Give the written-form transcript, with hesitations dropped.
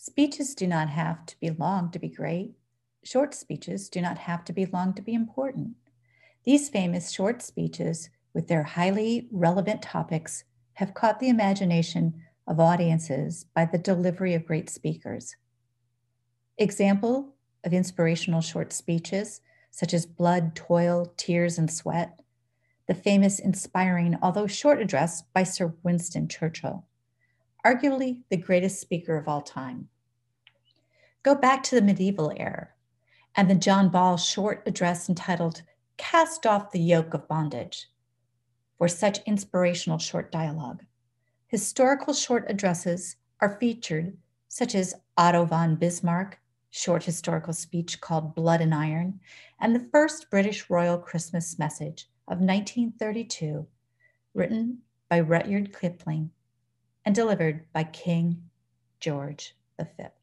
Speeches do not have to be long to be great. Short speeches do not have to be long to be important. These famous short speeches, with their highly relevant topics, have caught the imagination of audiences by the delivery of great speakers. Example of inspirational short speeches, such as Blood, Toil, Tears, and Sweat, the famous inspiring, although short address by Sir Winston Churchill, arguably the greatest speaker of all time. Go back to the medieval era and the John Ball short address entitled Cast Off the Yoke of Bondage for such inspirational short dialogue. Historical short addresses are featured, such as Otto von Bismarck, short historical speech called Blood and Iron, and the first British Royal Christmas Message of 1932, written by Rudyard Kipling and delivered by King George V.